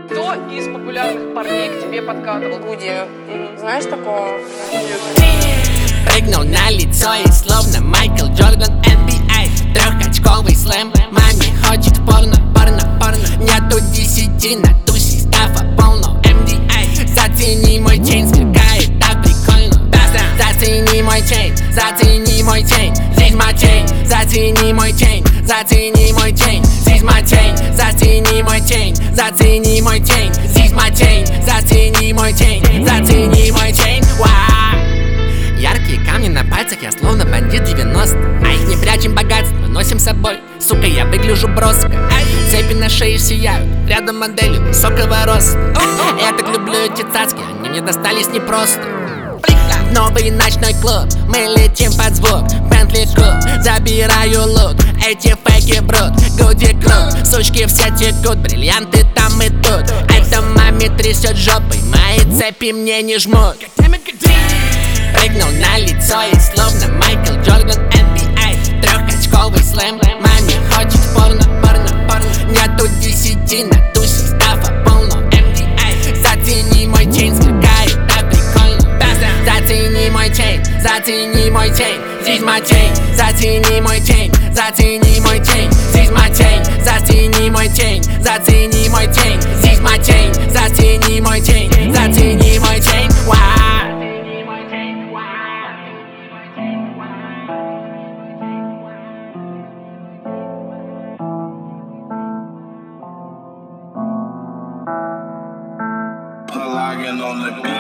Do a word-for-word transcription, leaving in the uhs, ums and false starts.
Кто из популярных парней к тебе подкатывал? Гуди. Знаешь такого? Прыгнул на лицо и словно Майкл Джордан эн би эй. Трехочковый слэм, маме хочет порно, порно, порно. Нету десяти на тусе, стафа полно эм ди эй. Зацени мой чейн, сверкает так прикольно. Зацени мой чейн, зацени мой чейн. Здесь мой чейн, зацени мой чейн. Зацени мой чейн, здесь мой чейн. Зацени мой чейн, зацени мой чейн. Здесь мой чейн, зацени мой чейн. Зацени мой чейн, вау. Яркие камни на пальцах, я словно бандит девяностых. А их не прячем богатство, носим с собой. Сука, я выгляжу броско. Цепи на шее сияют, рядом модели высокого роста. Я так люблю эти цацки, они мне достались непросто. В новый ночной клуб, мы летим под звук. Бентли Куб, забираю лук. Эти фейки брут, Гуди крут. Сучки все текут, бриллианты там и тут. Это маме трясет жопой, мои цепи мне не жмут. Прыгнул на лицо и словно Майкл Джордан эн би эй. Трехочковый слэм, маме хочет порно, порно, порно. Нету десяти на тусе, стафа полно эм ди эй. Зацени мой чейн, сверкает так прикольно. Зацени мой чейн, зацени мой чейн. Здесь мой чейн, зацени мой чейн. Зацени мой чейн, здесь мой чейн. Зацени мой чейн, зацени мой чейн. Здесь мой чейн, зацени мой чейн. Зацени мой чейн, вау. Logging on the beat.